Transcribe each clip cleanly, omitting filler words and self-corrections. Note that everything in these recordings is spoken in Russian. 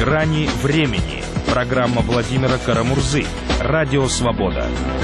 грани времени. Программа Владимира Карамурзы. Радио Свобода.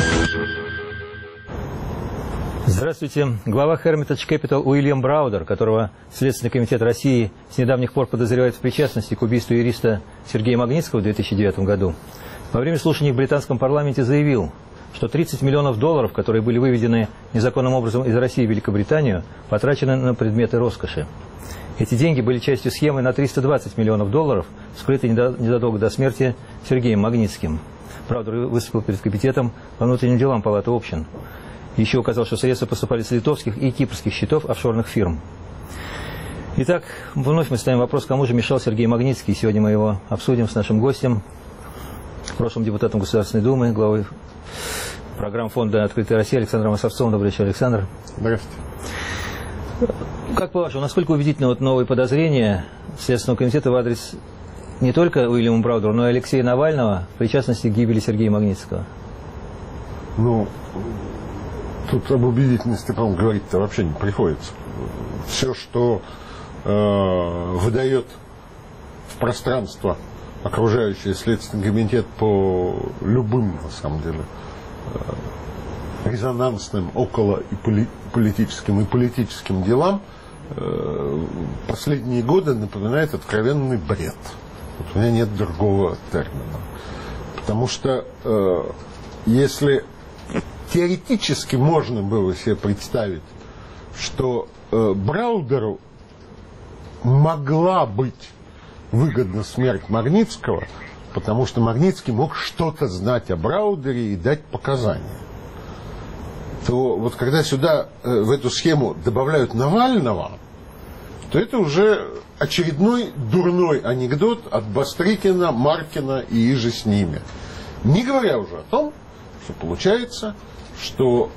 Здравствуйте. Глава Hermitage Capital Уильям Браудер, которого Следственный комитет России с недавних пор подозревает в причастности к убийству юриста Сергея Магнитского в 2009 году, во время слушаний в британском парламенте заявил, что 30 миллионов долларов, которые были выведены незаконным образом из России в Великобританию, потрачены на предметы роскоши. Эти деньги были частью схемы на 320 миллионов долларов, скрытой незадолго до смерти Сергеем Магнитским. Браудер выступил перед комитетом по внутренним делам Палаты общин. Еще указал, что средства поступали с литовских и кипрских счетов офшорных фирм. Итак, вновь мы ставим вопрос, кому же мешал Сергей Магнитский. Сегодня мы его обсудим с нашим гостем, прошлым депутатом Государственной Думы, главой программ фонда «Открытая Россия» Александром Осовцовым. Добрый вечер, Александр. Здравствуйте. Как по-вашему, насколько убедительны новые подозрения Следственного комитета в адрес не только Уильяма Браудера, но и Алексея Навального в причастности к гибели Сергея Магнитского? Ну, тут об убедительности, по-моему, говорить-то вообще не приходится. Все, что выдает в пространство окружающий Следственный комитет по любым, на самом деле, резонансным около и политическим делам, последние годы напоминает откровенный бред. Вот у меня нет другого термина. Потому что если теоретически можно было себе представить, что Браудеру могла быть выгодна смерть Магнитского, потому что Магнитский мог что-то знать о Браудере и дать показания, то вот когда сюда, в эту схему добавляют Навального, то это уже очередной дурной анекдот от Бастрыкина, Маркина и иже с ними. Не говоря уже о том, что получается, что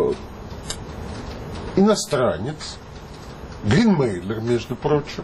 иностранец, Гринмейлер, между прочим,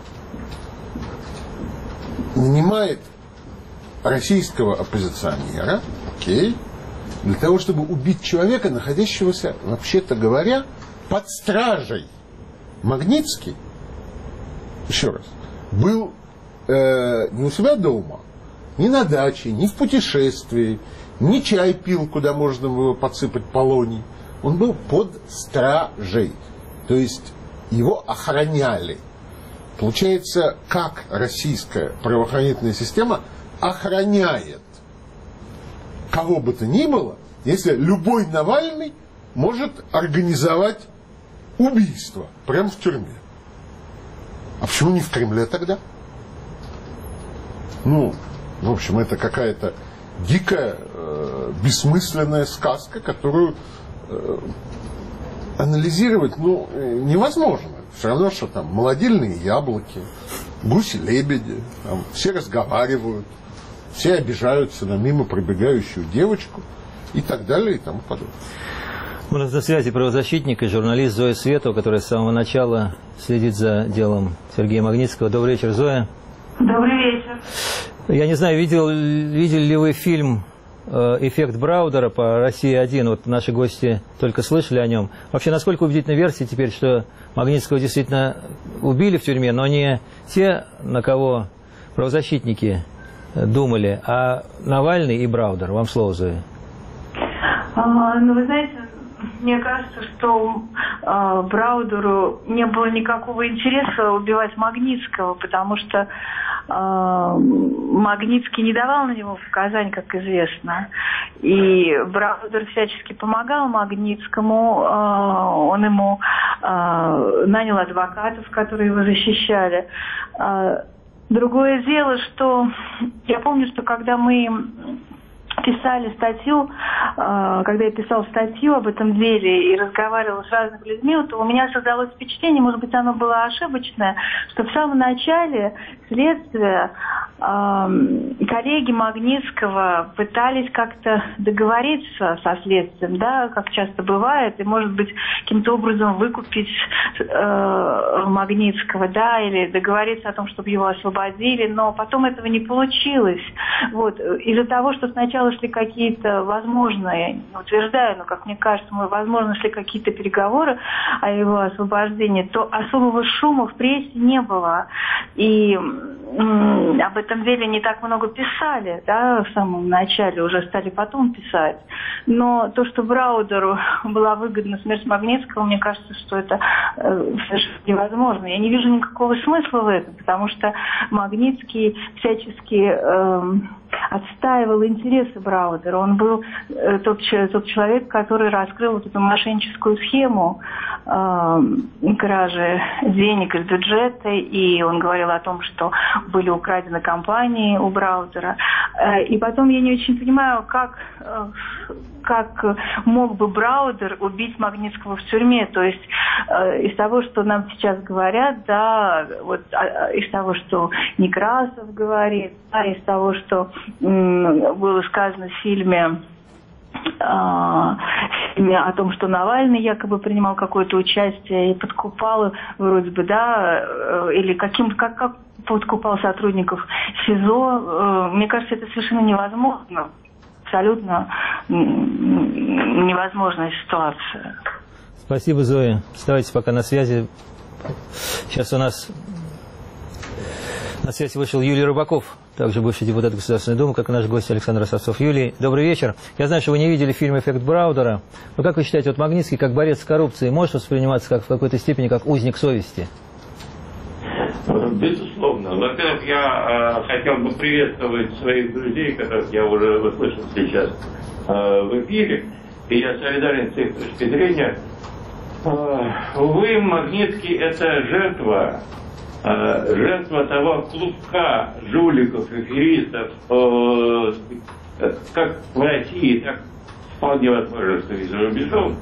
нанимает российского оппозиционера, для того, чтобы убить человека, находящегося, вообще-то говоря, под стражей. Магнитский, еще раз, был не у себя дома, ни на даче, ни в путешествии, ни чай пил, куда можно было подсыпать полоний. Он был под стражей, то есть его охраняли. Получается, как российская правоохранительная система охраняет кого бы то ни было, если любой Навальный может организовать убийство прямо в тюрьме. А почему не в Кремле тогда? Ну, в общем, это какая-то дикая, бессмысленная сказка, которую анализировать, невозможно. Все равно, что там молодильные яблоки, гуси-лебеди, там все разговаривают, все обижаются на мимо пробегающую девочку и так далее и тому подобное. У нас на связи правозащитник и журналист Зоя Светова, которая с самого начала следит за делом Сергея Магнитского. Добрый вечер, Зоя. Добрый вечер. Я не знаю, видели ли вы фильм «Эффект Браудера» по «Россия-1». Вот наши гости только слышали о нем. Вообще, насколько убедительна версия теперь, что Магнитского действительно убили в тюрьме, но не те, на кого правозащитники думали, а Навальный и Браудер? Вам слово, Зоя. Вы знаете, мне кажется, что Браудеру не было никакого интереса убивать Магнитского, потому что Магнитский не давал на него показаний, как известно. И Браудер всячески помогал Магнитскому, он ему нанял адвокатов, которые его защищали. Другое дело, что я помню, что когда мы писали статью, когда я писала статью об этом деле и разговаривала с разными людьми, то у меня создалось впечатление, может быть, оно было ошибочное, что в самом начале следствия коллеги Магнитского пытались как-то договориться со следствием, да, как часто бывает, и, может быть, каким-то образом выкупить Магнитского, да, или договориться о том, чтобы его освободили, но потом этого не получилось. Вот. Из-за того, что сначала шли какие-то возможные, не утверждаю, но, как мне кажется, возможно, шли какие-то переговоры о его освобождении, то особого шума в прессе не было. И об этом деле не так много писали, да, в самом начале, уже стали потом писать. Но то, что Браудеру была выгодна смерть Магнитского, мне кажется, что это совершенно невозможно. Я не вижу никакого смысла в этом, потому что Магнитский всячески отстаивал интересы Браудера. Он был тот человек, который раскрыл вот эту мошенническую схему кражи денег из бюджета, и он говорил о том, что были украдены компании у Браудера. И потом я не очень понимаю, как мог бы Браудер убить Магнитского в тюрьме. То есть из того, что нам сейчас говорят, да, вот из того, что Некрасов говорит, да, из того, что было сказано в фильме о том, что Навальный якобы принимал какое-то участие и подкупал вроде бы, да, или как подкупал сотрудников СИЗО, мне кажется, это совершенно невозможно. Абсолютно невозможная ситуация. Спасибо, Зоя. Оставайтесь пока на связи. Сейчас у нас на связь вышел Юлий Рыбаков, также бывший депутат Государственной Думы, как и наш гость Александр Ростовцов. Юлий, добрый вечер. Я знаю, что вы не видели фильм «Эффект Браудера». Но как вы считаете, вот Магнитский, как борец с коррупцией, может восприниматься как, в какой-то степени как узник совести? Безусловно. Во-первых, я хотел бы приветствовать своих друзей, которых я уже услышал сейчас в эфире, и я солидарен с их точки зрения. Увы, Магнитский – это жертва того клубка жуликов, аферистов, как в России, так вполне возможно, что и за рубежом,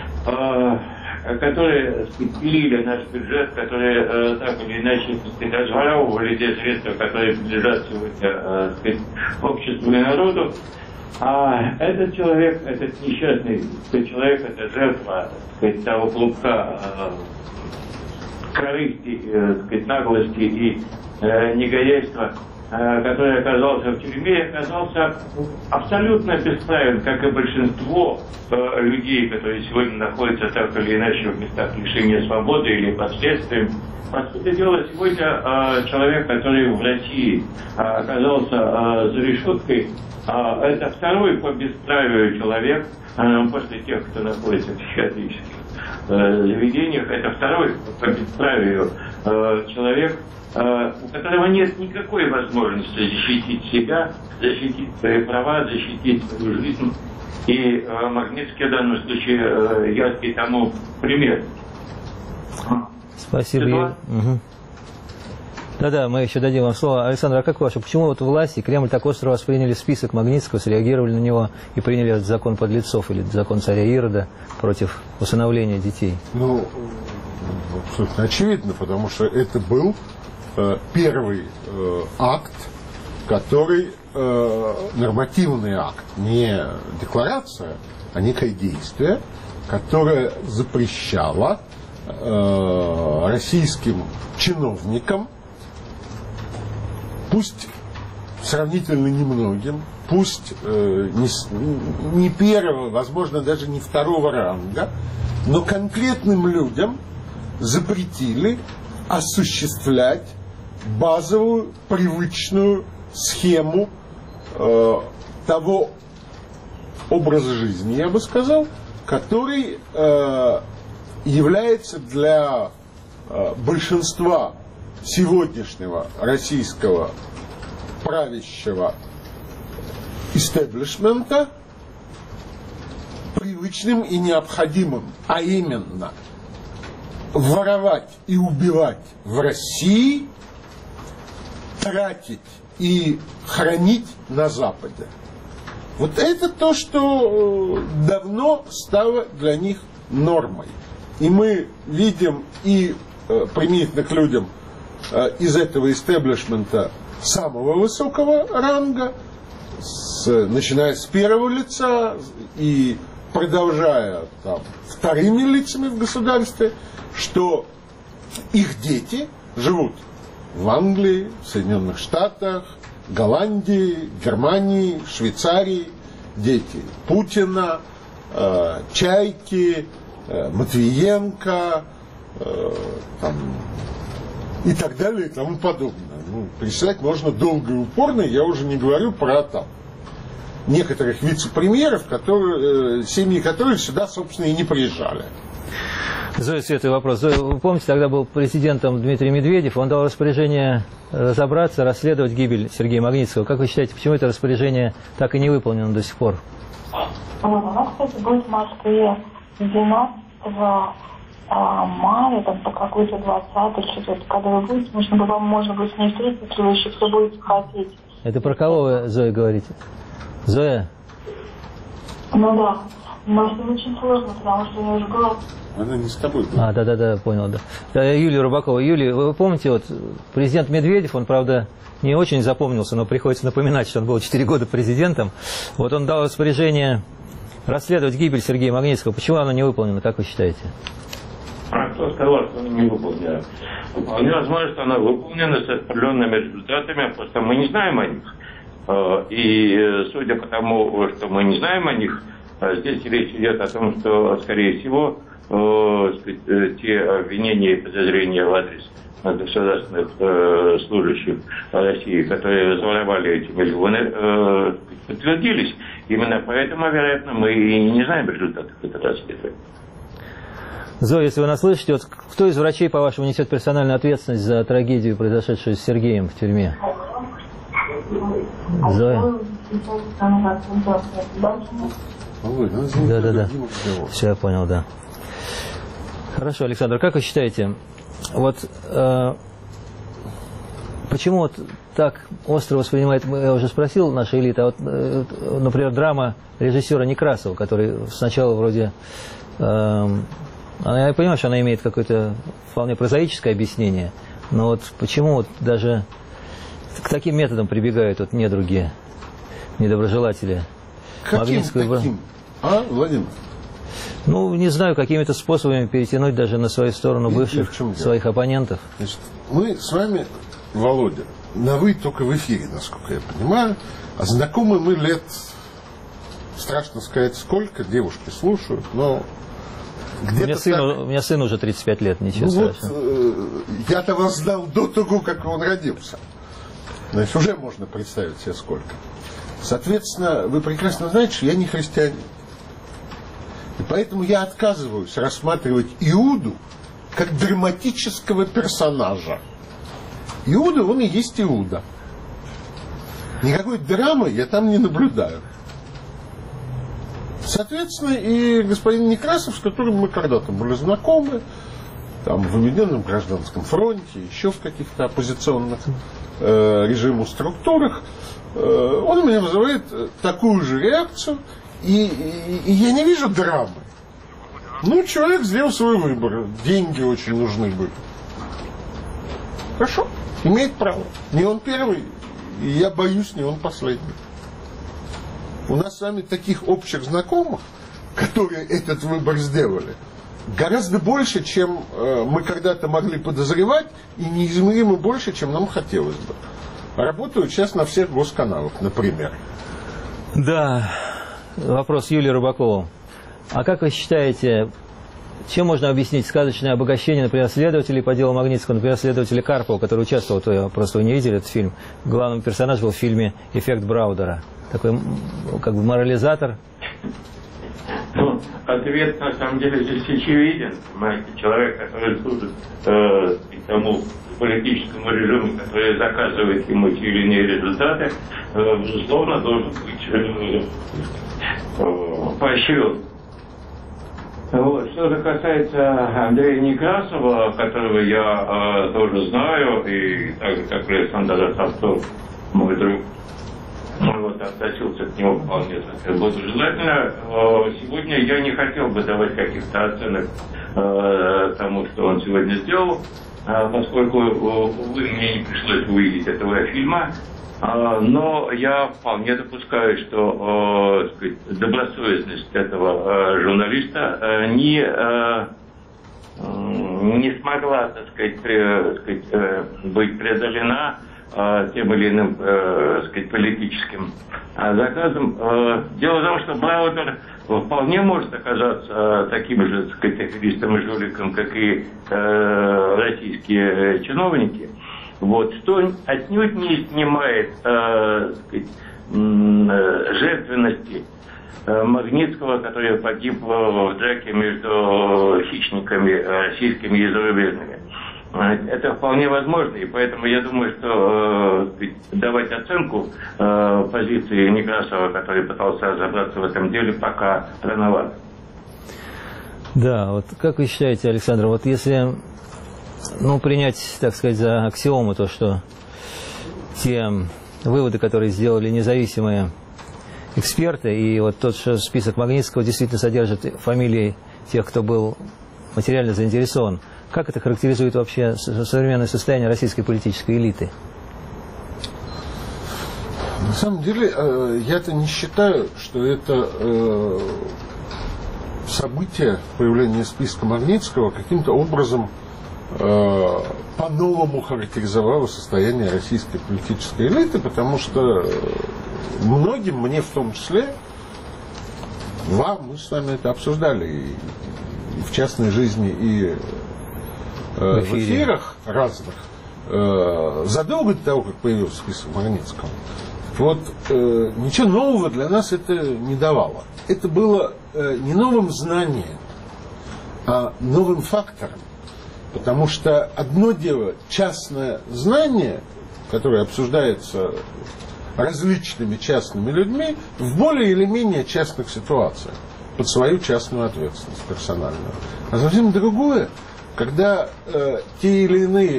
которые пилили наш бюджет, которые так или иначе разворовывали те средства, которые принадлежат сегодня обществу и народу. А этот человек, этот несчастный человек, это жертва того клубка корысти, наглости и негодяйства, который оказался в тюрьме, оказался абсолютно бесправен, как и большинство людей, которые сегодня находятся так или иначе в местах лишения свободы или под следствием. По сути дела, сегодня человек, который в России оказался за решеткой, это второй по бесправию человек после тех, кто находится в психиатрических заведениях, это второй по бесправию человек, у которого нет никакой возможности защитить себя, защитить свои права, защитить свою жизнь. И Магнитский в данном случае яркий тому пример. Спасибо, Юрий. Угу. Да-да, мы еще дадим вам слово. Александр, а как ваше? Почему вот власти, Кремль так остро восприняли список Магнитского, среагировали на него и приняли этот закон подлецов или закон царя Ирода против усыновления детей? Ну, абсолютно очевидно, потому что это был первый акт, который нормативный акт, не декларация, а некое действие, которое запрещало российским чиновникам, пусть сравнительно немногим, пусть не первого, возможно, даже не второго ранга, но конкретным людям запретили осуществлять базовую, привычную схему того образа жизни, я бы сказал, который является для большинства сегодняшнего российского правящего истеблишмента привычным и необходимым, а именно воровать и убивать в России, тратить и хранить на Западе. Вот это то, что давно стало для них нормой. И мы видим и применительно к людям из этого истеблишмента самого высокого ранга, начиная с первого лица и продолжая там, вторыми лицами в государстве, что их дети живут в Англии, в Соединенных Штатах, Голландии, Германии, Швейцарии, дети Путина, Чайки, Матвиенко там, и так далее и тому подобное. перечислять можно долго и упорно, я уже не говорю про там некоторых вице-премьеров, семьи которых сюда, собственно, и не приезжали. Зоя, Света, вопрос. Зоя, вы помните, тогда был президентом Дмитрий Медведев, он дал распоряжение разобраться, расследовать гибель Сергея Магнитского. Как вы считаете, почему это распоряжение так и не выполнено до сих пор? У нас, кстати, будет в Москве 12 мая, там по какой-то 20-й, что-то, когда вы будете, можно будет с ней встретиться, если вы еще все будете хотеть. Это про кого вы, Зоя, говорите? Зоя? Ну да. Но это очень сложно, потому что я уже была... Она не с тобой была. Да, понял, да. Юлия Рыбакова. Юлия, вы помните, вот президент Медведев, он, правда, не очень запомнился, но приходится напоминать, что он был 4 года президентом. Вот он дал распоряжение расследовать гибель Сергея Магнитского. Почему оно не выполнено, как вы считаете? А кто сказал, что она не выполнена? Вполне возможно, что она выполнена с определенными результатами, просто мы не знаем о них. И судя по тому, что мы не знаем о них, здесь речь идет о том, что, скорее всего, те обвинения и подозрения в адрес государственных служащих России, которые воровали эти миллионы, подтвердились. Именно поэтому, вероятно, мы и не знаем результатов этого расследования. Зоя, если вы нас слышите, вот кто из врачей, по-вашему, несет персональную ответственность за трагедию, произошедшую с Сергеем в тюрьме? Зоя? Да. Все, я понял, да. Хорошо, Александр, как вы считаете, вот почему вот так остро воспринимает, я уже спросил, наша элита, а вот, например, драма режиссера Некрасова, который сначала вроде... Я понимаю, что она имеет какое-то вполне прозаическое объяснение, но вот почему вот даже к таким методам прибегают вот недруги, недоброжелатели? Каким? Владимир? Ну, не знаю, какими-то способами перетянуть даже на свою сторону бывших своих оппонентов. Значит, мы с вами, Володя, на «вы» только в эфире, насколько я понимаю, а знакомы мы лет, страшно сказать, сколько, девушки слушают, но... У меня сын уже 35 лет, ничего страшного. Я-то вас знал до того, как он родился. Значит, уже можно представить себе сколько. Соответственно, вы прекрасно знаете, что я не христианин. И поэтому я отказываюсь рассматривать Иуду как драматического персонажа. Иуда, он и есть Иуда. Никакой драмы я там не наблюдаю. Соответственно, и господин Некрасов, с которым мы когда-то были знакомы, там, в Объединенном гражданском фронте, еще в каких-то оппозиционных режиму структурах, он у меня вызывает такую же реакцию, и я не вижу драмы. Ну, человек сделал свой выбор, деньги очень нужны были. Хорошо, имеет право. Не он первый, и я боюсь, не он последний. У нас с вами таких общих знакомых, которые этот выбор сделали, гораздо больше, чем мы когда-то могли подозревать, и неизмеримо больше, чем нам хотелось бы. Работают сейчас на всех госканалах, например. Да, вопрос Юлии Рыбакову. А как вы считаете, чем можно объяснить сказочное обогащение, например, следователей по делу Магнитского, например, следователя Карпова, который участвовал, просто вы не видели этот фильм, главным персонажем был в фильме «Эффект Браудера». Такой, как бы, морализатор. Ну, ответ, на самом деле, здесь очевиден. Понимаете, человек, который служит тому политическому режиму, который заказывает ему те или иные результаты, безусловно, должен быть поощрен. Вот. Что же касается Андрея Некрасова, которого я тоже знаю, и так же, как Александр Савцов, мой друг, вот, относился к нему вполне благожелательно. Сегодня я не хотел бы давать каких-то оценок тому, что он сегодня сделал, поскольку, увы, мне не пришлось увидеть этого фильма. Но я вполне допускаю, что добросовестность этого журналиста не смогла, так сказать, быть преодолена тем или иным, политическим заказом. Дело в том, что Браудер вполне может оказаться таким же, так сказать, аферистом и жуликом, как и российские чиновники. Вот, что отнюдь не снимает жертвенности Магнитского, который погиб в драке между хищниками российскими и зарубежными. Это вполне возможно, и поэтому я думаю, что давать оценку позиции Некрасова, который пытался разобраться в этом деле, пока рановато. Да, вот как вы считаете, Александр, вот если принять, так сказать, за аксиому то, что те выводы, которые сделали независимые эксперты, и вот тот что список Магнитского действительно содержит фамилии тех, кто был материально заинтересован, как это характеризует вообще современное состояние российской политической элиты? На самом деле, я-то не считаю, что это событие появления списка Магнитского каким-то образом по-новому характеризовало состояние российской политической элиты, потому что многим, мне в том числе, мы с вами это обсуждали и в частной жизни, и в эфирах разных, задолго до того, как появился список Магнитского. Вот ничего нового для нас это не давало. Это было не новым знанием, а новым фактором. Потому что одно дело частное знание, которое обсуждается различными частными людьми в более или менее частных ситуациях, под свою частную ответственность персональную. А совсем другое, когда те или иные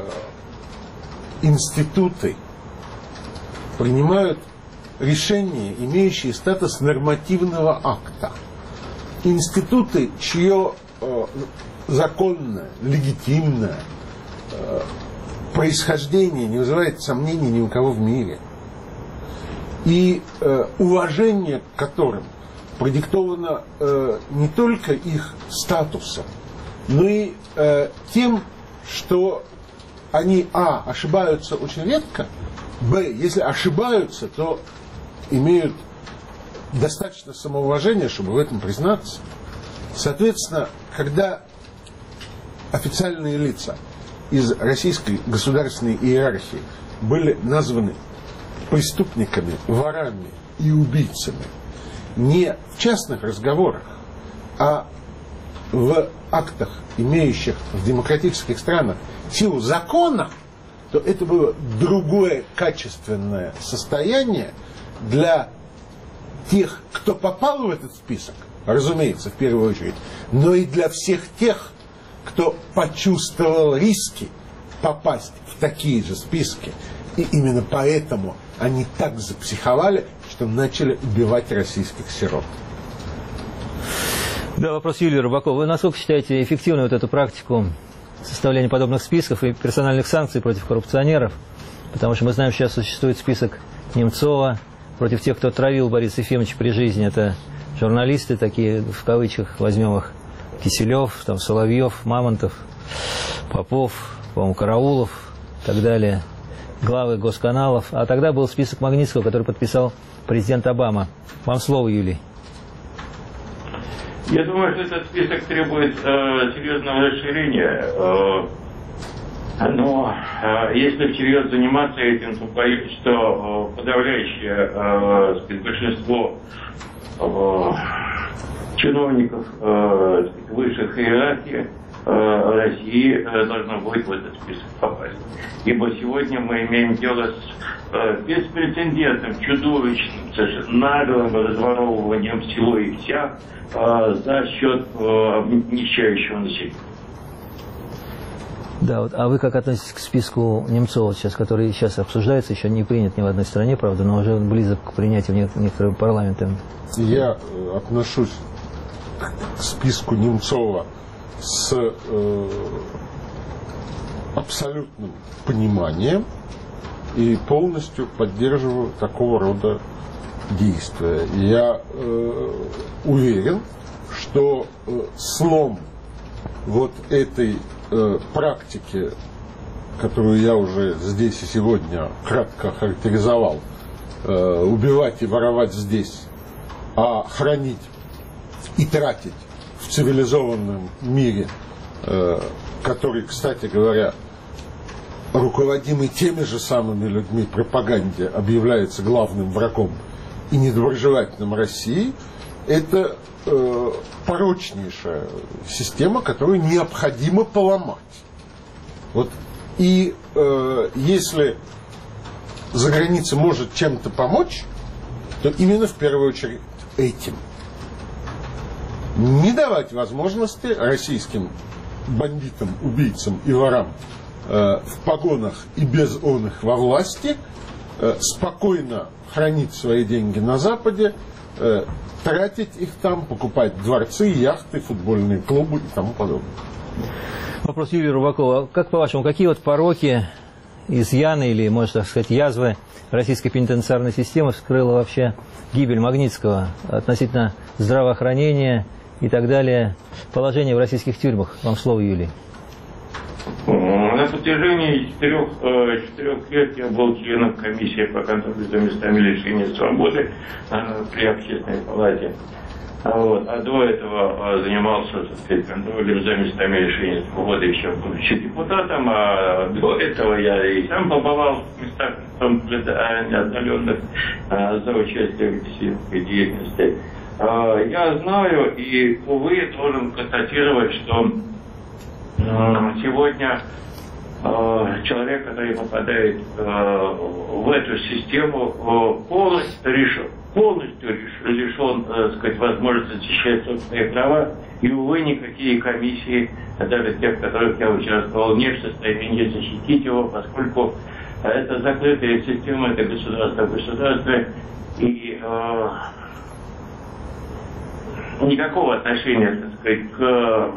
институты принимают решения, имеющие статус нормативного акта. Институты, чье законное, легитимное происхождение не вызывает сомнений ни у кого в мире. И уважение к которым продиктовано не только их статусом, но и тем, что они, ошибаются очень редко, если ошибаются, то имеют достаточно самоуважения, чтобы в этом признаться. Соответственно, когда официальные лица из российской государственной иерархии были названы преступниками, ворами и убийцами не в частных разговорах, а в актах, имеющих в демократических странах силу закона, то это было другое качественное состояние для тех, кто попал в этот список, разумеется, в первую очередь, но и для всех тех, кто почувствовал риски попасть в такие же списки. И именно поэтому они так запсиховали, что начали убивать российских сирот. Да, вопрос Юлии Рыбаковой. Вы насколько считаете эффективной вот эту практику составления подобных списков и персональных санкций против коррупционеров? Потому что мы знаем, сейчас существует список Немцова против тех, кто травил Бориса Ефимовича при жизни. Это журналисты такие, в кавычках, возьмем их, Киселев, там, Соловьев, Мамонтов, Попов, по-моему, Караулов и так далее, главы госканалов. А тогда был список Магнитского, который подписал президент Обама. Вам слово, Юлий. Я думаю, что этот список требует серьезного расширения. Но если всерьез заниматься этим, то боюсь, что подавляющее большинство чиновников высших иерархий России должно будет в этот список попасть. Ибо сегодня мы имеем дело с беспрецедентным, чудовищным, совершенно наглым разворовыванием всего и вся за счет нищающего населения. Да, вот, а вы как относитесь к списку Немцова сейчас, который сейчас обсуждается, еще не принят ни в одной стране, правда, но уже близок к принятию некоторым парламентом? Я отношусь к списку Немцова с абсолютным пониманием и полностью поддерживаю такого рода действия. Я уверен, что слом вот этой практики, которую я уже здесь и сегодня кратко характеризовал, убивать и воровать здесь, а хранить и тратить в цивилизованном мире, который, кстати говоря, руководимый теми же самыми людьми пропаганде, объявляется главным врагом и недоброжелательным России, это порочнейшая система, которую необходимо поломать. Вот. И если за границей может чем-то помочь, то именно в первую очередь этим. Не давать возможности российским бандитам, убийцам и ворам в погонах и без он их во власти спокойно хранить свои деньги на Западе, тратить их там, покупать дворцы, яхты, футбольные клубы и тому подобное. Вопрос Юрия Рубакова. Как по-вашему, какие вот пороки, изъяны или, можно так сказать, язвы российской пенитенциарной системы вскрыла вообще гибель Магнитского относительно здравоохранения и так далее, положение в российских тюрьмах? Вам слово, Юлий. На протяжении 4 лет я был членом комиссии по контролю за местами лишения свободы при Общественной палате. А до этого занимался, так сказать, контролем за местами лишения свободы, еще будучи депутатом. А до этого я и сам побывал в местах, в том числе отдаленных, за участие в исследовательской деятельности. Я знаю и, увы, должен констатировать, что сегодня человек, который попадает в эту систему, полностью лишен, так сказать, возможности защищать собственные права, и, увы, никакие комиссии, даже те, в которых я участвовал, не в состоянии защитить его, поскольку это закрытая система, это государство в государстве, и никакого отношения, так сказать, к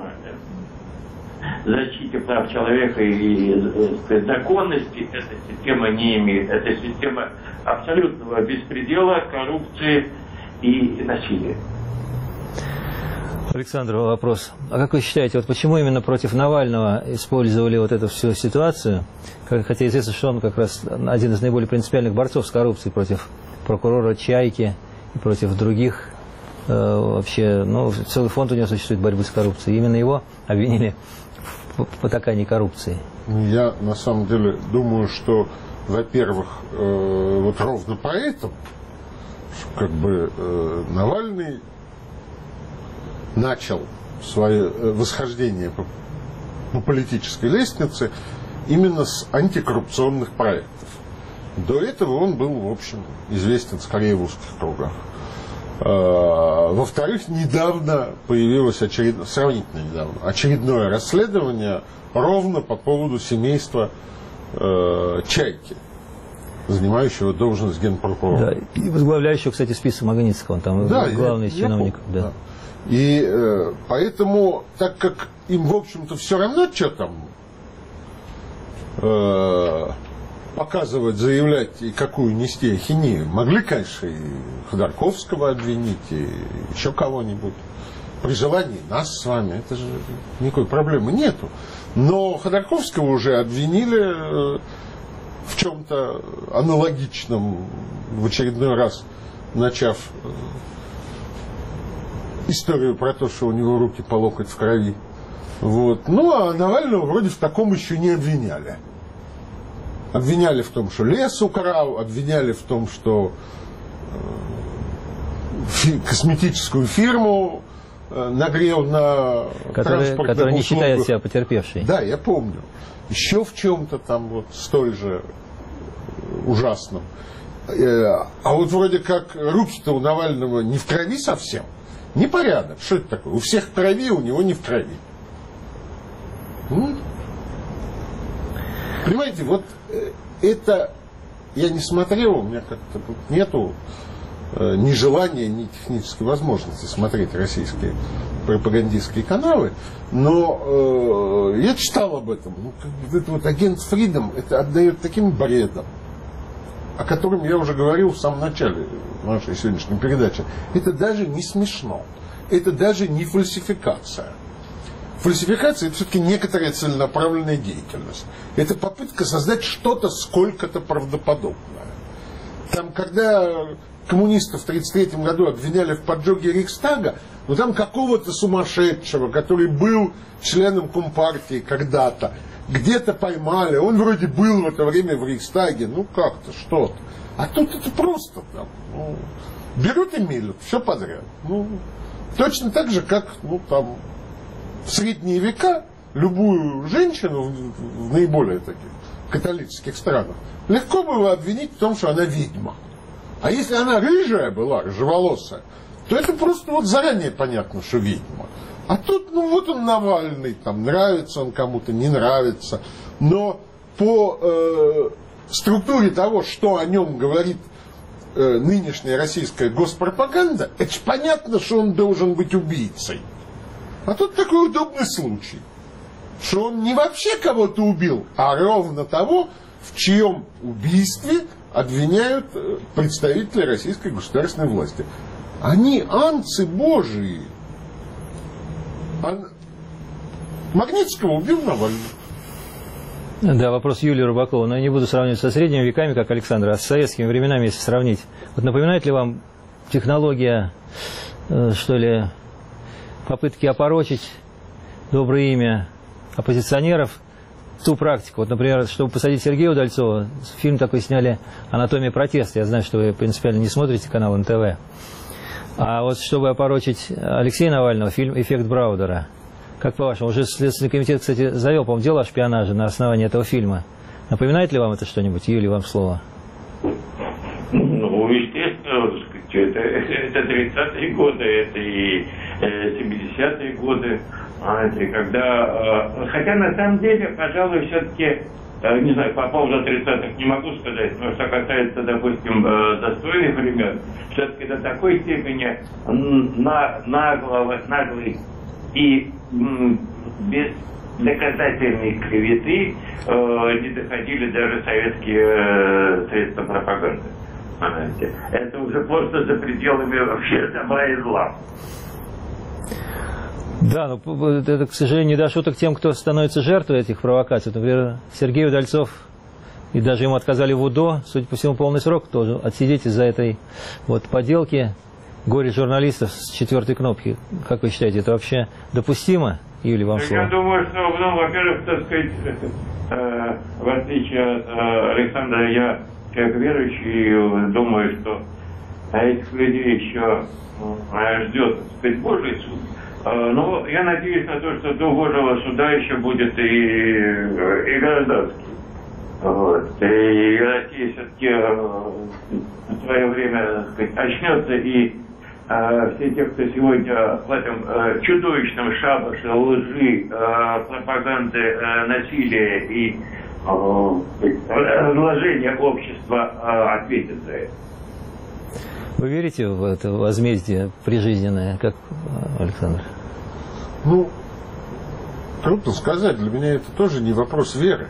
защите прав человека и законности эта система не имеет. Это система абсолютного беспредела, коррупции и насилия. Александр, вопрос. А как вы считаете, вот почему именно против Навального использовали вот эту всю ситуацию? Хотя известно, что он как раз один из наиболее принципиальных борцов с коррупцией против прокурора Чайки и против других. Вообще, ну, целый фонд у него существует борьбы с коррупцией. Именно его обвинили в потакании коррупции. Я на самом деле думаю, что, во-первых, вот ровно поэтому, что как бы Навальный начал свое восхождение по политической лестнице именно с антикоррупционных проектов. До этого он был, в общем, известен скорее в узких кругах. Во-вторых, недавно появилось сравнительно недавно очередное расследование ровно по поводу семейства Чайки, занимающего должность генпрокурора. Да, и возглавляющего, кстати, список Магнитского, он там главный из чиновников. Помню, да. И поэтому, так как им, в общем-то, все равно, что там показывать, заявлять и какую нести ахинею, могли, конечно, и Ходорковского обвинить, и еще кого-нибудь. При желании нас с вами, это же никакой проблемы нету. Но Ходорковского уже обвинили в чем-то аналогичном, в очередной раз начав историю про то, что у него руки по локоть в крови. Вот. Ну, а Навального вроде в таком еще не обвиняли. Обвиняли в том, что лес украл, обвиняли в том, что косметическую фирму нагрел на транспортных услугах. Которая не считает себя потерпевшей. Да, я помню. Еще в чем-то там вот столь же ужасном. А вот вроде как руки-то у Навального не в крови совсем. Непорядок. Что это такое? У всех в крови, у него не в крови. Понимаете, вот это я не смотрел, у меня как-то тут нету ни желания, ни технической возможности смотреть российские пропагандистские каналы, но я читал об этом. Ну, это вот агент Фридом, это отдает таким бредом, о котором я уже говорил в самом начале нашей сегодняшней передачи. Это даже не смешно, это даже не фальсификация. Фальсификация – это все-таки некоторая целенаправленная деятельность. Это попытка создать что-то сколько-то правдоподобное. Там, когда коммунистов в 1933 году обвиняли в поджоге Рейхстага, ну там какого-то сумасшедшего, который был членом Компартии когда-то, где-то поймали, он вроде был в это время в Рейхстаге, ну как-то, что-то. А тут это просто там, ну, берут и мелют, все подряд. Ну, точно так же, как, ну, там, в средние века любую женщину в наиболее таких католических странах легко было обвинить в том, что она ведьма. А если она рыжая была, рыжеволосая, то это просто вот заранее понятно, что ведьма. А тут, ну вот он Навальный, там, нравится он кому-то, не нравится. Но по структуре того, что о нем говорит нынешняя российская госпропаганда, это же понятно, что он должен быть убийцей. А тут такой удобный случай, что он не вообще кого-то убил, а ровно того, в чьем убийстве обвиняют представители российской государственной власти. Они ангцы божии. Магнитского убил Навальный. Да, вопрос Юлии Рыбакова. Но я не буду сравнивать со средними веками, как Александр, а с советскими временами, если сравнить. Вот напоминает ли вам технология, что ли, попытки опорочить доброе имя оппозиционеров, ту практику? Вот, например, чтобы посадить Сергея Удальцова, фильм такой сняли «Анатомия протеста». Я знаю, что вы принципиально не смотрите канал НТВ. А вот чтобы опорочить Алексея Навального, фильм «Эффект Браудера». Как по-вашему, уже Следственный комитет, кстати, завел, по-моему, дело о шпионаже на основании этого фильма. Напоминает ли вам это что-нибудь? Юлия, вам слово. Ну, естественно, это 30-е годы, это и 70-е годы. Когда, хотя на самом деле, пожалуй, все-таки, не знаю, по поводу 30-х не могу сказать, но что касается, допустим, достойных времен, все-таки до такой степени наглый и без доказательной клеветы не доходили даже советские средства пропаганды. Это уже просто за пределами вообще добра и зла. Да, но это, к сожалению, не до шуток тем, кто становится жертвой этих провокаций. Например, Сергей Удальцов, и даже ему отказали в УДО, судя по всему, полный срок тоже отсидеть из-за этой вот поделки горе журналистов с 4-й кнопки. Как вы считаете, это вообще допустимо? Юлия, вам слово. Я думаю, что, ну, во-первых, так сказать, в отличие от Александра, я человек верующий, думаю, что этих людей еще ждет, так сказать, Божий суд. Но я надеюсь на то, что до Божьего суда еще будет и гражданский. Вот. И Россия все-таки в свое время, так сказать, очнется, и все те, кто сегодня в этом чудовищном шабаше лжи, пропаганды, насилия и разложения общества ответят за это. Вы верите в это возмездие прижизненное, как Александр? Ну, трудно сказать. Для меня это тоже не вопрос веры.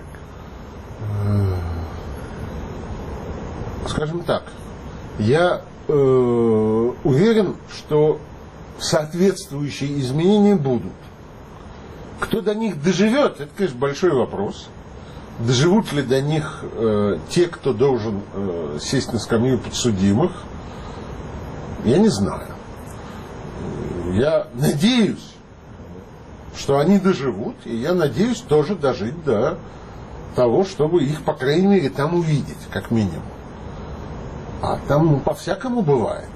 Скажем так, я уверен, что соответствующие изменения будут. Кто до них доживет, это, конечно, большой вопрос. Доживут ли до них те, кто должен сесть на скамью подсудимых, я не знаю. Я надеюсь, что они доживут, и я надеюсь тоже дожить до того, чтобы их, по крайней мере, там увидеть, как минимум. А там, ну, по-всякому бывает.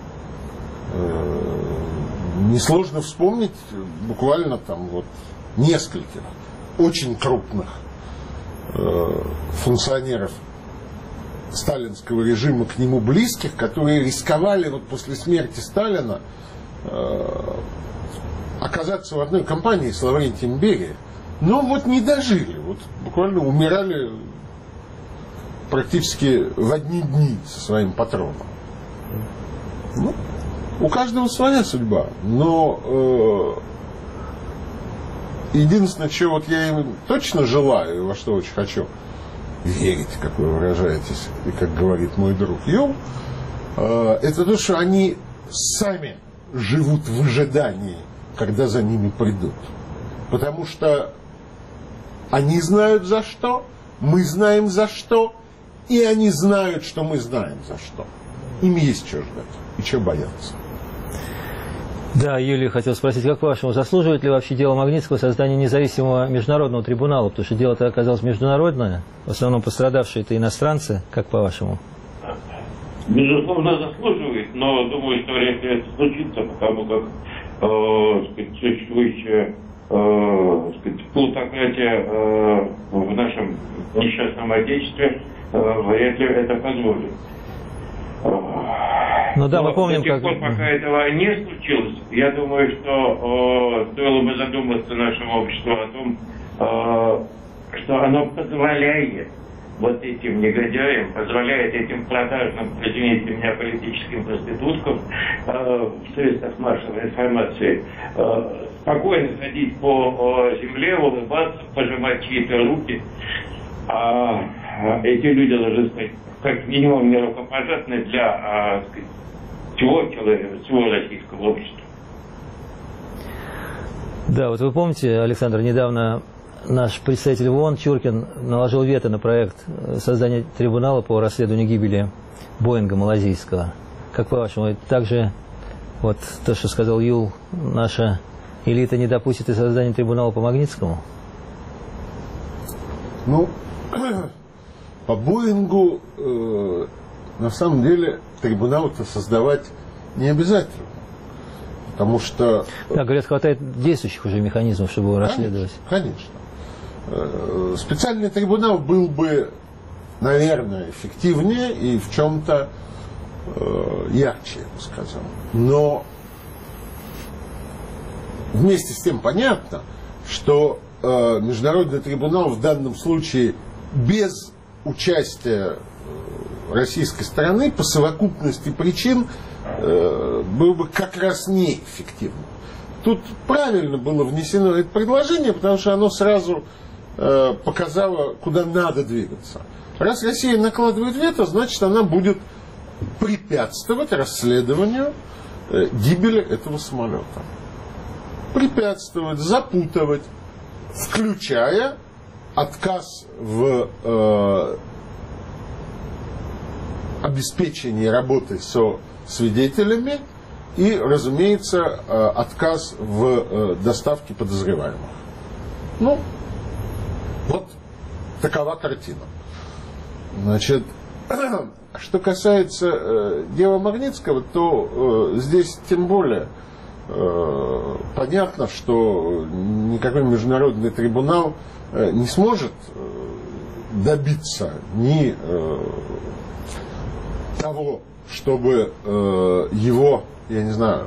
Несложно вспомнить буквально там вот нескольких очень крупных функционеров сталинского режима, к нему близких, которые рисковали вот после смерти Сталина оказаться в одной компании с Лаврентием Берией, но вот не дожили, вот буквально умирали практически в одни дни со своим патроном. Ну, у каждого своя судьба, но единственное, что вот я им точно желаю, во что очень хочу верить, как вы выражаетесь, и как говорит мой друг Йов, это то, что они сами живут в ожидании, когда за ними придут. Потому что они знают за что, мы знаем за что, и они знают, что мы знаем за что. Им есть что ждать и что бояться. Да, Юлия, хотел спросить, как по-вашему, заслуживает ли вообще дело Магнитского создания независимого международного трибунала? Потому что дело-то оказалось международное, в основном пострадавшие это иностранцы, как по-вашему? Безусловно, заслуживает, но думаю, что вряд ли это случится, потому как существующая плутократия в нашем несчастном Отечестве вряд ли это позволит. Ну да, мы помним, до тех пор, пока этого не случилось, я думаю, что стоило бы задуматься нашему обществу о том, что оно позволяет вот этим негодяям, позволяет этим продажным, извините меня, политическим проституткам в средствах массовой информации спокойно ходить по земле, улыбаться, пожимать чьи-то руки. А эти люди должны стать как минимум нерукопожатны для всего российского общества. Да, вот вы помните, Александр, недавно наш представитель в ООН Чуркин наложил вето на проект создания трибунала по расследованию гибели Боинга малазийского. Как по-вашему, также вот то, что сказал Юл, наша элита не допустит и создания трибунала по Магнитскому? Ну, по Боингу на самом деле трибунал-то создавать не обязательно. Потому что... Да, говорят, хватает действующих уже механизмов, чтобы его расследовать. Конечно. Специальный трибунал был бы, наверное, эффективнее и в чем-то ярче, я бы сказал. Но вместе с тем понятно, что международный трибунал в данном случае без участия российской стороны по совокупности причин был бы как раз неэффективным. Тут правильно было внесено это предложение, потому что оно сразу показало, куда надо двигаться. Раз Россия накладывает вето, значит, она будет препятствовать расследованию гибели этого самолета. Препятствовать, запутывать, включая отказ в обеспечении работы со свидетелями и, разумеется, отказ в доставке подозреваемых. Ну, вот такова картина. Значит, что касается дела Магнитского, то здесь тем более понятно, что никакой международный трибунал не сможет добиться ни того, чтобы его, я не знаю,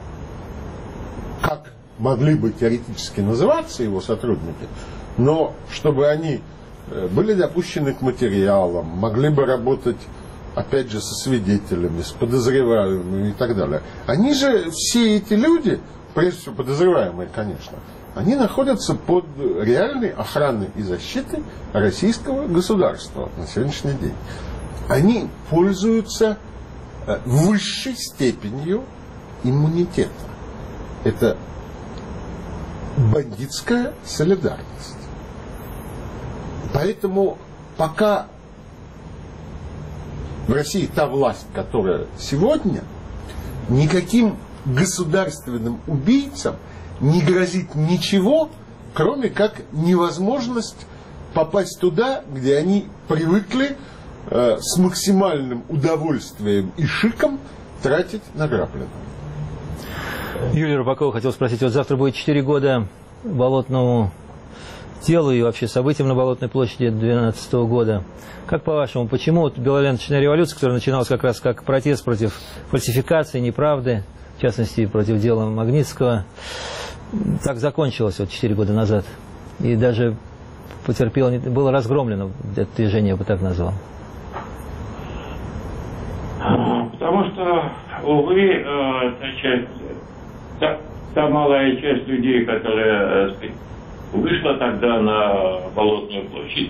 как могли бы теоретически называться его сотрудники, но чтобы они были допущены к материалам, могли бы работать, опять же, со свидетелями, с подозреваемыми и так далее. Они же, все эти люди, прежде всего подозреваемые, конечно, они находятся под реальной охраной и защитой российского государства на сегодняшний день. Они пользуются высшей степенью иммунитета. Это бандитская солидарность. Поэтому пока в России та власть, которая сегодня, никаким государственным убийцам не грозит ничего, кроме как невозможность попасть туда, где они привыкли с максимальным удовольствием и шиком тратить награбленное. Юлия Рыбакова хотел спросить, вот завтра будет 4 года Болотному делу и вообще событиям на Болотной площади 2012 года. Как по-вашему, почему вот белоленточная революция, которая начиналась как раз как протест против фальсификации, неправды, в частности, против дела Магнитского, так закончилась вот 4 года назад? И даже потерпело, было разгромлено это движение, я бы так назвал. Потому что, увы, та малая часть людей, которая, так сказать, вышла тогда на Болотную площадь,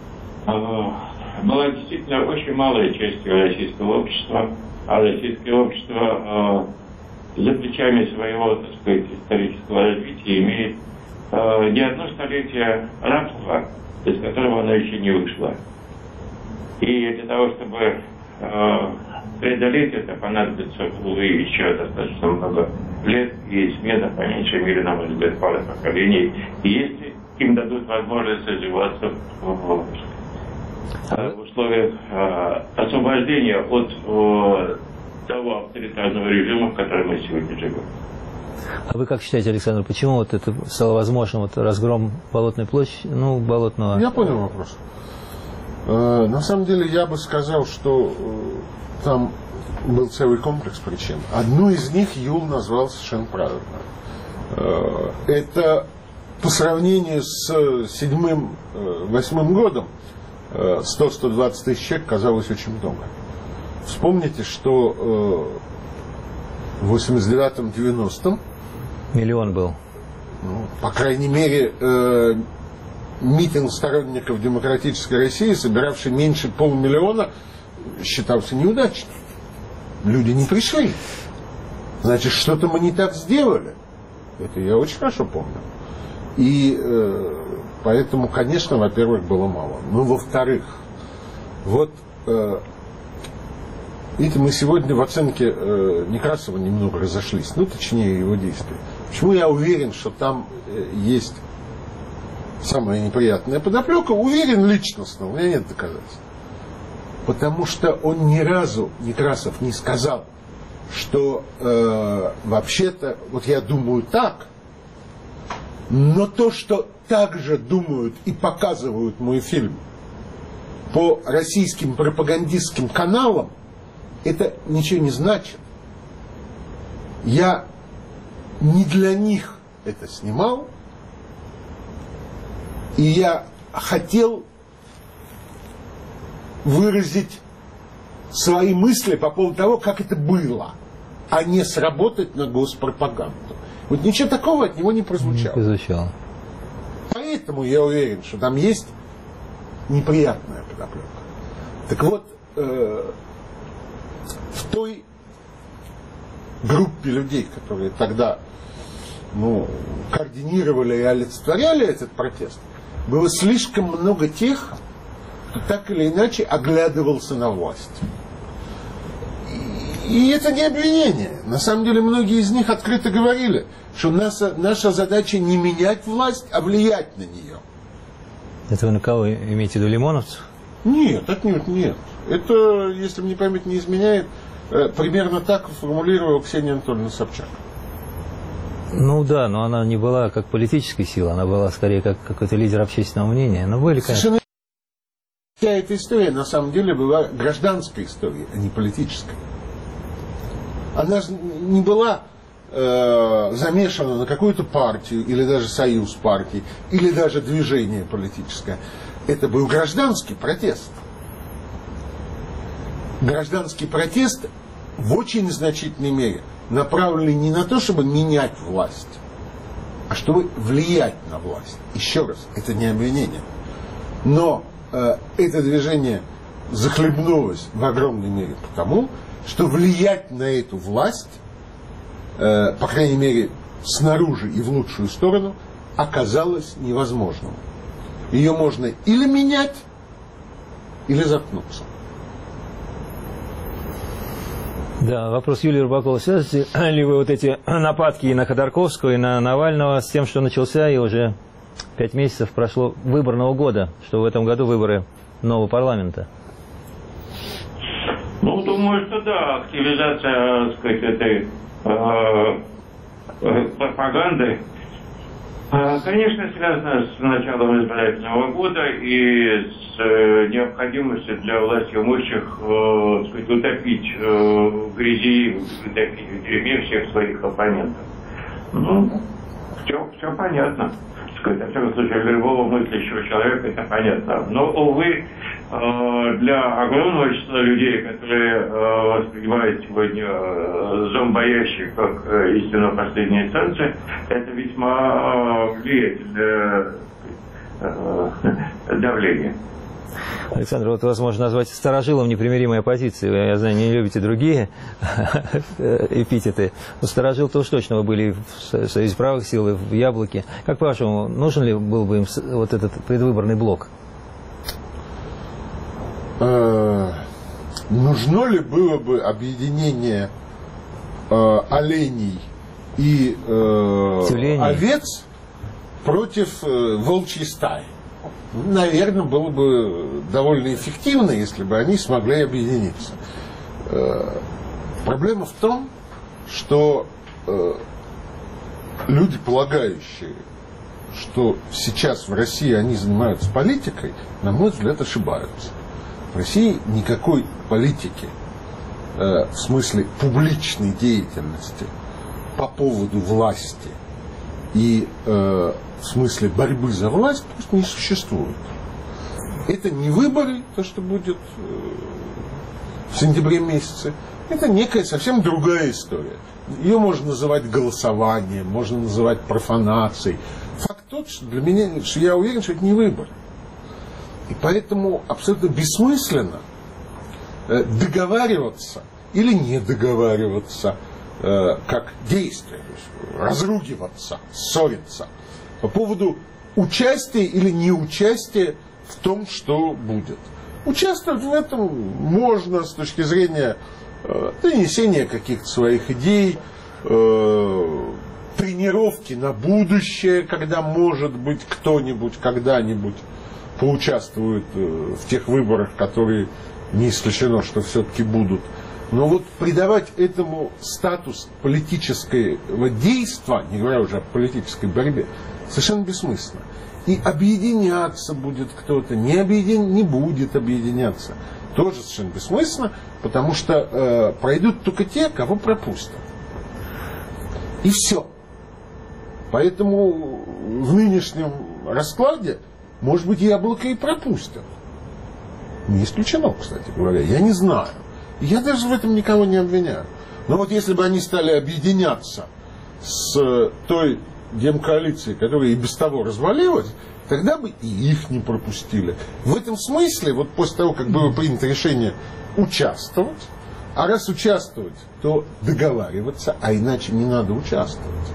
была действительно очень малой частью российского общества, а российское общество за плечами своего, так сказать, исторического развития имеет не одно столетие рабства, из которого оно еще не вышло. И для того, чтобы преодолеть это понадобится еще достаточно много лет, и смена, по меньшей мере, на мой взгляд, пары поколений. И если им дадут возможность развиваться в условиях освобождения от того авторитарного режима, в котором мы сегодня живем. А вы как считаете, Александр, почему вот это стало возможным, вот разгром Болотной площади, Болотного? Я понял вопрос. На самом деле я бы сказал, что там был целый комплекс причин. Одну из них Юл назвал совершенно правильно. Это по сравнению с 7-8 годом 100-120 тысяч человек казалось очень много. Вспомните, что в 89-90 миллион был. По крайней мере, митинг сторонников демократической России, собиравший меньше 500 000, считался неудачным. Люди не пришли. Значит, что-то мы не так сделали. Это я очень хорошо помню. И поэтому, конечно, во-первых, было мало. Но во-вторых, вот видите, мы сегодня в оценке Некрасова немного разошлись, точнее его действия. Почему я уверен, что там есть самая неприятная подоплека? Уверен личностно, у меня нет доказательств. Потому что он ни разу, Некрасов, не сказал, что вообще-то, вот я думаю так, но то, что так же думают и показывают мой фильм по российским пропагандистским каналам, это ничего не значит. Я не для них это снимал, и я хотел выразить свои мысли по поводу того, как это было, а не сработать на госпропаганду. Вот ничего такого от него не прозвучало. Поэтому я уверен, что там есть неприятная подоплека. Так вот, в той группе людей, которые тогда координировали и олицетворяли этот протест, было слишком много тех, кто так или иначе оглядывался на власть. И это не обвинение. На самом деле многие из них открыто говорили, что наша задача не менять власть, а влиять на нее. Это вы на кого имеете в виду, лимоновцев? Нет, отнюдь нет. Это, если мне память не изменяет, примерно так формулировала Ксения Анатольевна Собчак. Да, но она не была как политическая сила, она была скорее как какой-то лидер общественного мнения. Но были, конечно. Вся эта история на самом деле была гражданской историей, а не политической. Она же не была замешана на какую-то партию, или даже союз партий, или даже движение политическое. Это был гражданский протест. Гражданский протест в очень значительной мере направленный не на то, чтобы менять власть, а чтобы влиять на власть. Еще раз, это не обвинение. Но это движение захлебнулось в огромной мере потому, что влиять на эту власть, по крайней мере, снаружи и в лучшую сторону, оказалось невозможным. Ее можно или менять, или заткнуться. Да, вопрос Юлии Рыбаковой. Связываете ли вы вот эти нападки и на Ходорковского, и на Навального с тем, что начался, и уже 5 месяцев прошло выборного года, что в этом году выборы нового парламента? Думаю, что да, активизация, так сказать, этой пропаганды, конечно, связана с началом избирательного года и с необходимостью для власти имущих, так сказать, утопить в грязи, утопить в дерьме всех своих оппонентов. Все понятно. Во всяком случае, для любого мыслящего человека это понятно. Но, увы, для огромного числа людей, которые воспринимают сегодня зомбоящик как истинно последняя инстанция, это весьма влиятельное давление. Александр, вот вас можно назвать старожилом непримиримой оппозиции. Вы, я знаю, не любите другие эпитеты. Но старожил-то уж точно вы были в Союзе правых сил и в Яблоке. Как по-вашему, нужен ли был бы им вот этот предвыборный блок? нужно ли было бы объединение оленей и овец против волчьей стаи. Наверное, было бы довольно эффективно, если бы они смогли объединиться. Проблема в том, что люди, полагающие, что сейчас в России они занимаются политикой, на мой взгляд, ошибаются. В России никакой политики, в смысле публичной деятельности по поводу власти и в смысле борьбы за власть просто не существует. Это не выборы, то, что будет в сентябре месяце, это некая совсем другая история. Ее можно называть голосованием, можно называть профанацией. Факт тот, что для меня, что я уверен, что это не выбор. И поэтому абсолютно бессмысленно договариваться или не договариваться как действие, то есть разругиваться, ссориться по поводу участия или неучастия в том, что будет. Участвовать в этом можно с точки зрения донесения каких-то своих идей, тренировки на будущее, когда, может быть, кто-нибудь когда-нибудь поучаствует в тех выборах, которые не исключено, что все-таки будут. Но вот придавать этому статус политического действия, не говоря уже о политической борьбе, совершенно бессмысленно. И объединяться будет кто-то, не будет объединяться. Тоже совершенно бессмысленно, потому что пройдут только те, кого пропустят. И все. Поэтому в нынешнем раскладе, может быть, Яблоко и пропустят. Не исключено, кстати говоря. Я не знаю. Я даже в этом никого не обвиняю. Но вот если бы они стали объединяться с той демкоалицией, которая и без того развалилась, тогда бы и их не пропустили. В этом смысле, вот после того, как было принято решение участвовать, а раз участвовать, то договариваться, а иначе не надо участвовать.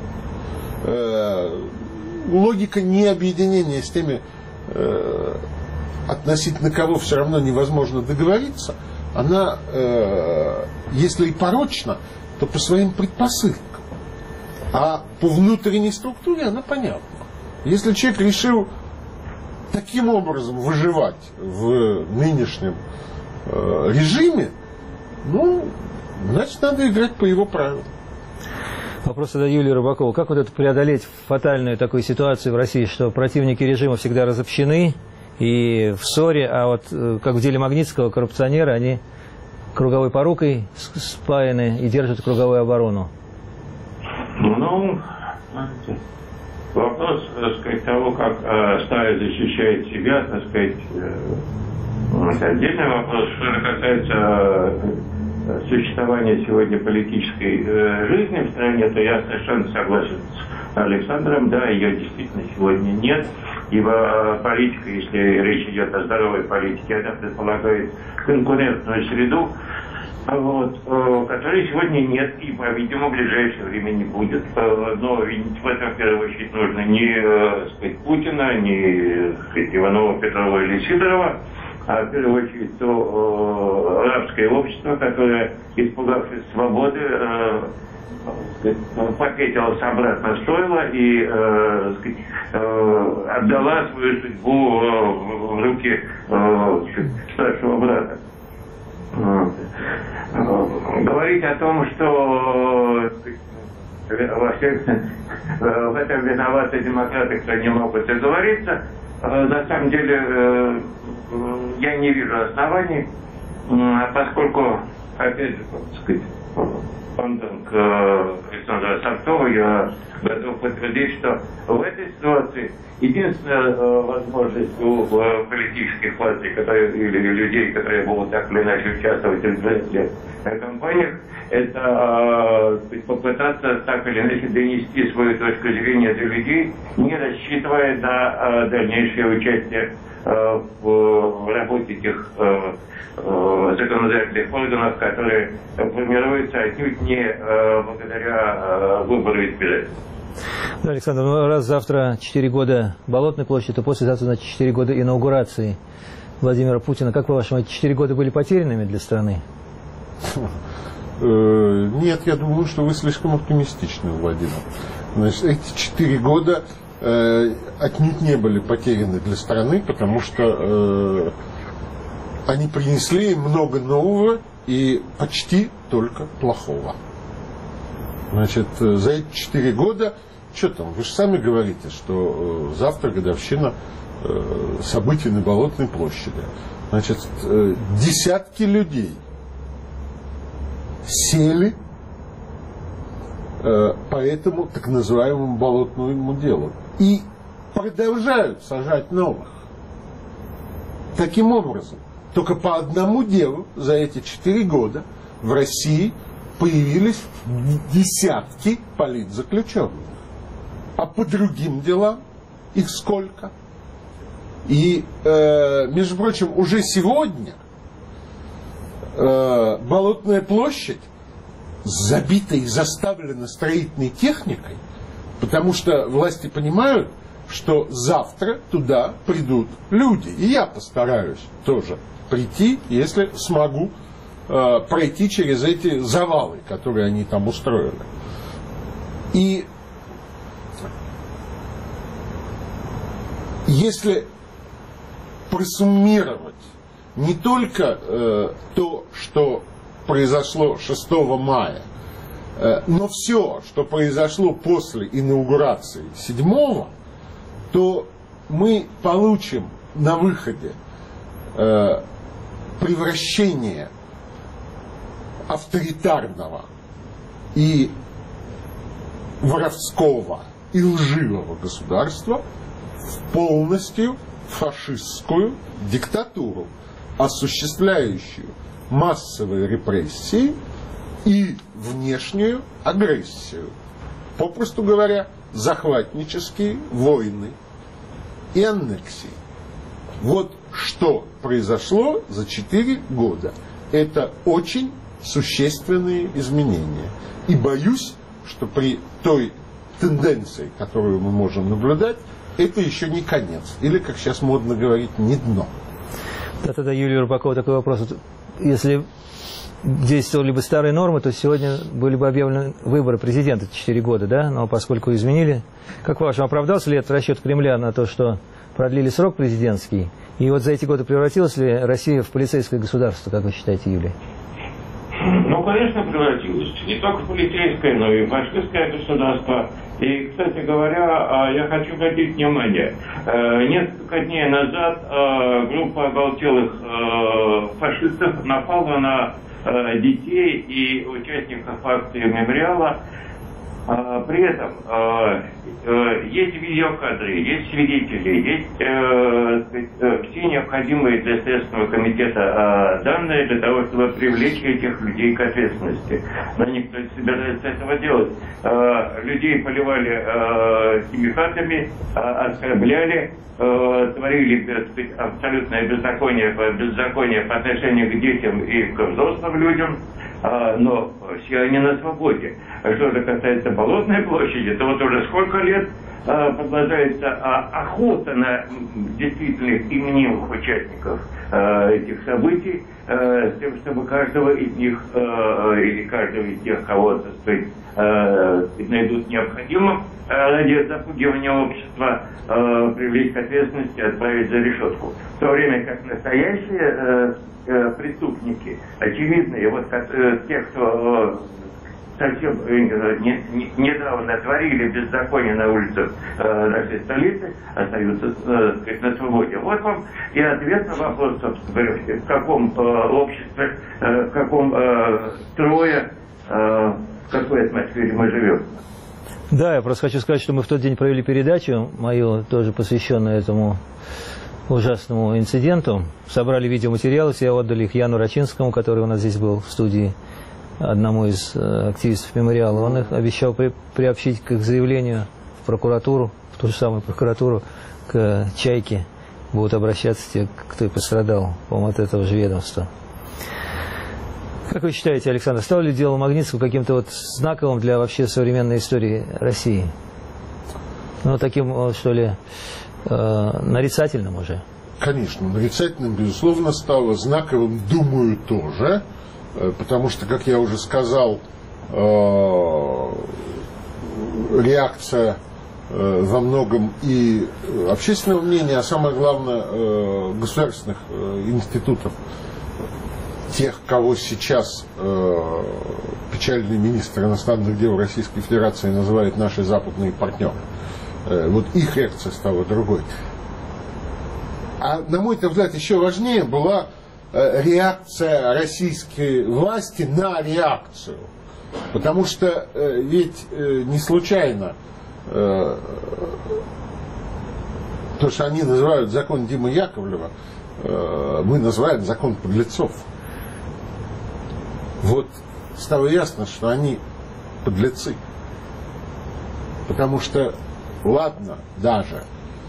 Логика не объединения с теми, относительно кого все равно невозможно договориться, она, если и порочна, то по своим предпосылкам. А по внутренней структуре она понятна. Если человек решил таким образом выживать в нынешнем режиме, ну, значит, надо играть по его правилам. Вопрос от Юлии Рыбаковой. Как вот это преодолеть фатальную такую ситуацию в России, что противники режима всегда разобщены и в ссоре, а вот как в деле Магнитского, коррупционеры, они круговой порукой спаяны и держат круговую оборону? Ну, вопрос, так сказать, того, как стая защищает себя, так сказать, отдельный вопрос. Что касается существования сегодня политической жизни в стране, то я совершенно согласен с Александром. Да, ее действительно сегодня нет. Ибо политика, если речь идет о здоровой политике, она предполагает конкурентную среду, вот, которой сегодня нет и, по-видимому, в ближайшее время не будет. Но видите, в этом, в первую очередь, нужно не сказать, Путина, не сказать, Иванова, Петрова или Сидорова, а в первую очередь то арабское общество, которое, испугавшись свободы, попятилась обратно в стойло и отдала свою судьбу в руки старшего брата. Говорить о том, что в этом виноваты демократы, кто не могут договориться, на самом деле я не вижу оснований, поскольку, опять же, так сказать, к Александру Сартову, я готов подтвердить, что в этой ситуации единственная возможность у политических властей, или людей, которые будут так или иначе участвовать в избирательных кампаниях, это попытаться так или иначе донести свою точку зрения до людей, не рассчитывая на дальнейшее участие в работе тех законодательных органов, которые формируются отнюдь не благодаря выбору избирателей. Да, Александр, ну раз завтра 4 года Болотной площади, то послезавтра, значит, 4 года инаугурации Владимира Путина. Как по-вашему, эти 4 года были потерянными для страны? Нет, я думаю, что вы слишком оптимистичны, Владимир. Значит, эти 4 года отнюдь не были потеряны для страны, потому что они принесли много нового и почти только плохого. Значит, за эти 4 года, что там, вы же сами говорите, что завтра годовщина событий на Болотной площади. Значит, десятки людей сели по этому так называемому болотному делу и продолжают сажать новых. Таким образом, только по одному делу за эти 4 года в России появились десятки политзаключенных. А по другим делам их сколько? И, между прочим, уже сегодня Болотная площадь забита и заставлена строительной техникой, потому что власти понимают, что завтра туда придут люди. И я постараюсь тоже прийти, если смогу пройти через эти завалы, которые они там устроили. И если просуммировать не только то, что произошло 6 мая, но все, что произошло после инаугурации 7-го, то мы получим на выходе превращение авторитарного и воровского и лживого государства в полностью фашистскую диктатуру, осуществляющую массовые репрессии и внешнюю агрессию. Попросту говоря, захватнические войны и аннексии. Вот что произошло за 4 года. Это очень существенные изменения. И боюсь, что при той тенденции, которую мы можем наблюдать, это еще не конец. Или, как сейчас модно говорить, не дно. Да, тогда, Юлия Рыбакова, такой вопрос. Если действовали бы старые нормы, то сегодня были бы объявлены выборы президента 4 года, да? Но поскольку изменили, как по-вашему, оправдался ли этот расчет Кремля на то, что продлили срок президентский? И вот за эти годы превратилась ли Россия в полицейское государство, как вы считаете, Юлия? Ну, конечно, превратилось. Не только полицейское, но и фашистское государство. И, кстати говоря, я хочу обратить внимание. Несколько дней назад группа оголтелых фашистов напала на детей и участников акции «Мемориала». При этом есть видеокадры, есть свидетели, есть все необходимые для Следственного комитета данные для того, чтобы привлечь этих людей к ответственности. Но никто не собирается этого делать. Людей поливали химикатами, оскорбляли, творили, так сказать, абсолютное беззаконие по отношению к детям и к взрослым людям. Но все они на свободе. Что же касается Болотной площади, то вот уже сколько лет продолжается охота на действительных и мнимых участников этих событий, с тем, чтобы каждого из них или каждого из тех, кого, так сказать, найдут необходимым ради запугивания общества, привлечь к ответственности, отправить за решетку. В то время как настоящие преступники, очевидные, вот те, кто совсем недавно творили беззаконие на улицах нашей столицы, остаются на свободе. Вот вам и ответ на вопрос, собственно говоря, в каком обществе, в каком строе, в какой атмосфере мы живем. Да, я просто хочу сказать, что мы в тот день провели передачу, мою тоже посвященную этому ужасному инциденту. Собрали видеоматериалы, все отдали их Яну Рачинскому, который у нас здесь был в студии, одному из активистов «Мемориала». Он их обещал приобщить к их заявлению в прокуратуру, в ту же самую прокуратуру, к «Чайке». Будут обращаться те, кто и пострадал, по-моему, от этого же ведомства. Как вы считаете, Александр, стало ли дело Магнитского каким-то вот знаковым для вообще современной истории России? Ну, таким, что ли, нарицательным уже? конечно, нарицательным, безусловно, стало, знаковым, думаю, тоже, потому что, как я уже сказал, реакция во многом и общественного мнения, а самое главное, государственных институтов, тех, кого сейчас печальный министр иностранных дел Российской Федерации называет наши западные партнеры. Вот их реакция стала другой. А, на мой взгляд, еще важнее была реакция российской власти на реакцию. Потому что ведь не случайно то, что они называют закон Димы Яковлева, мы называем закон подлецов. Вот стало ясно, что они подлецы. Потому что, ладно, даже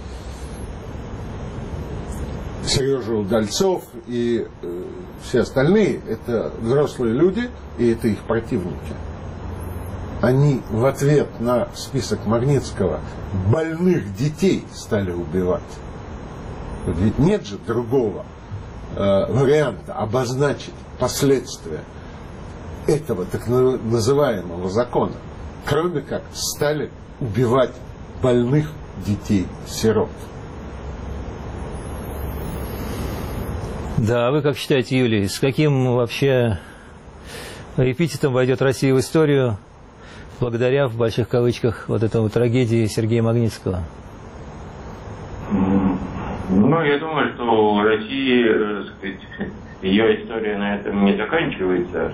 Сережа Удальцов и все остальные, это взрослые люди, и это их противники. Они в ответ на список Магнитского больных детей стали убивать. Ведь нет же другого варианта обозначить последствия этого так называемого закона, кроме как стали убивать больных детей-сирот. Да, а вы как считаете, Юлий, с каким вообще эпитетом войдет Россия в историю благодаря, в больших кавычках, вот этой вот трагедии Сергея Магнитского? Ну, я думаю, что у России, так сказать, ее история на этом не заканчивается.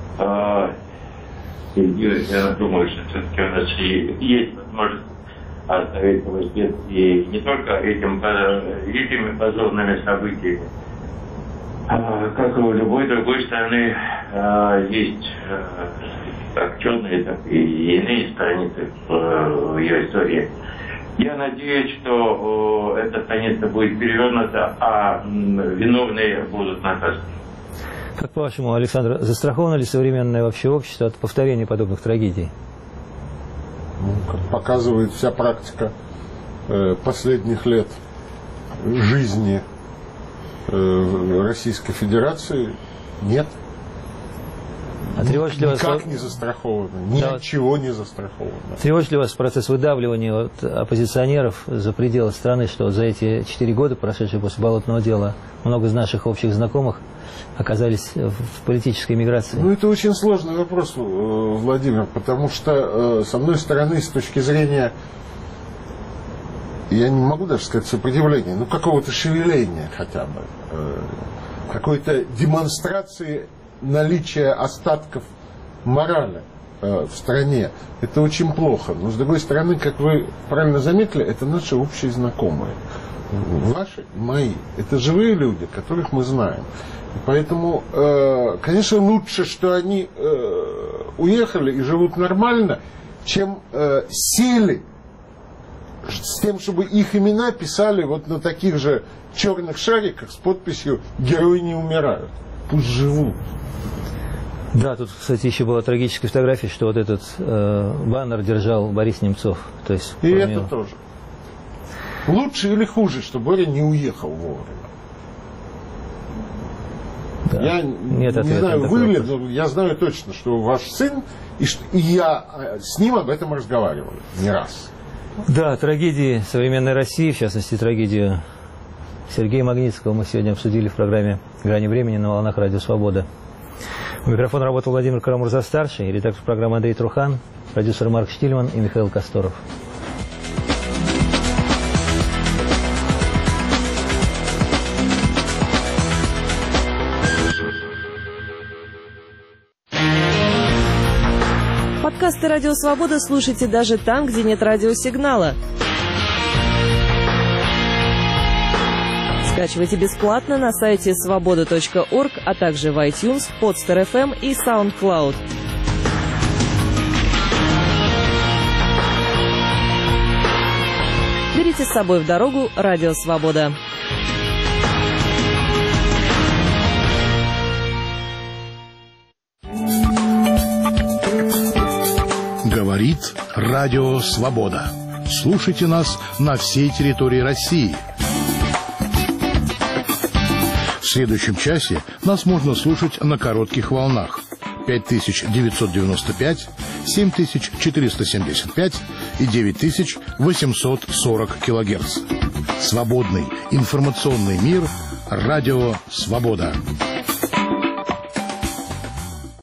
Я думаю, что все-таки у нас есть возможность оставить его след и не только этими позорными событиями, как и у любой другой страны есть как черные, так и иные страницы в ее истории. Я надеюсь, что эта страница будет перевернута, а виновные будут наказаны. Как по-вашему, Александр, застраховано ли современное вообще общество от повторения подобных трагедий? Ну, как показывает вся практика последних лет жизни Российской Федерации, нет. А тревожит ли вас... Никак не застраховано, ничего не застраховано. Тревожит ли вас процесс выдавливания оппозиционеров за пределы страны, что за эти 4 года, прошедшие после Болотного дела, много из наших общих знакомых оказались в политической миграции? Ну, это очень сложный вопрос, Владимир, потому что, с одной стороны, с точки зрения, я не могу даже сказать сопротивления, но какого-то шевеления хотя бы, какой-то демонстрации наличия остатков морали в стране, это очень плохо. Но, с другой стороны, как вы правильно заметили, это наши общие знакомые. Ваши и мои. Это живые люди, которых мы знаем. И поэтому, конечно, лучше, что они уехали и живут нормально, чем сели с тем, чтобы их имена писали вот на таких же черных шариках с подписью «Герои не умирают». Пусть живут. Да, тут, кстати, еще была трагическая фотография, что вот этот баннер держал Борис Немцов. То есть, и это тоже. Лучше или хуже, что Боря не уехал вовремя? Да. Я не знаю, вы ли, но я знаю точно, что ваш сын, и я с ним об этом разговаривал не раз. Да, трагедии современной России, в частности, трагедию Сергея Магнитского мы сегодня обсудили в программе «Грани времени» на волнах Радио Свобода. У микрофона работал Владимир Карамурза-старший, редактор программы Андрей Трухан, продюсер Марк Штильман и Михаил Косторов. Подкасты «Радио Свобода» слушайте даже там, где нет радиосигнала. Скачивайте бесплатно на сайте svoboda.org, а также в iTunes, Podster FM и SoundCloud. Берите с собой в дорогу «Радио Свобода». Говорит Радио Свобода. Слушайте нас на всей территории России. В следующем часе нас можно слушать на коротких волнах 5995, 7475 и 9840 килогерц. Свободный информационный мир. Радио «Свобода».